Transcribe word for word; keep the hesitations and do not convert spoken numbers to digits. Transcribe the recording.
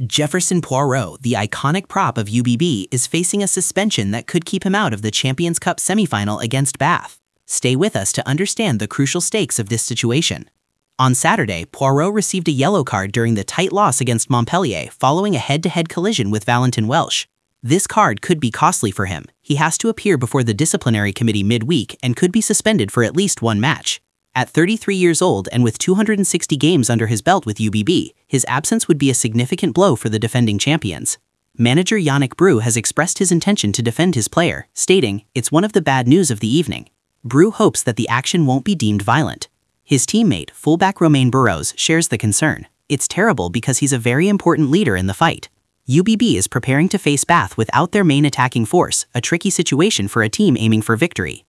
Jefferson Poirot, the iconic prop of U B B, is facing a suspension that could keep him out of the Champions Cup semifinal against Bath. Stay with us to understand the crucial stakes of this situation. On Saturday, Poirot received a yellow card during the tight loss against Montpellier following a head-to-head collision with Valentin Welsh. This card could be costly for him. He has to appear before the disciplinary committee midweek and could be suspended for at least one match. At thirty-three years old and with two hundred sixty games under his belt with U B B, his absence would be a significant blow for the defending champions. Manager Yannick Brue has expressed his intention to defend his player, stating, "It's one of the bad news of the evening." Brue hopes that the action won't be deemed violent. His teammate, fullback Romain Burrows, shares the concern. "It's terrible because he's a very important leader in the fight." U B B is preparing to face Bath without their main attacking force, a tricky situation for a team aiming for victory.